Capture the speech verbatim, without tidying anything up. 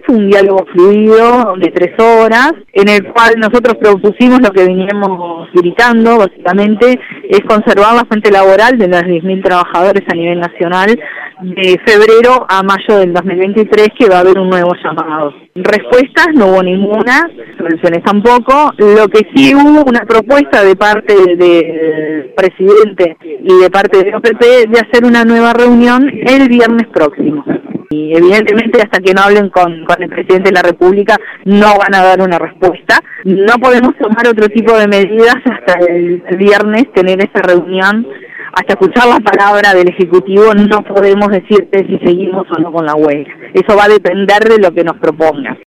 fue un diálogo fluido de tres horas, en el cual nosotros propusimos lo que veníamos gritando, básicamente, es conservar la fuente laboral de los diez mil trabajadores a nivel nacional de febrero a mayo del dos mil veintitrés, que va a haber un nuevo llamado. Respuestas no hubo ninguna, soluciones tampoco. Lo que sí hubo una propuesta de parte del presidente y de parte de O P P de hacer una nueva reunión el viernes próximo. Y evidentemente hasta que no hablen con, con el presidente de la República no van a dar una respuesta. No podemos tomar otro tipo de medidas hasta el, el viernes, tener esa reunión. Hasta escuchar la palabra del Ejecutivo no podemos decirte si seguimos o no con la huelga. Eso va a depender de lo que nos propongan.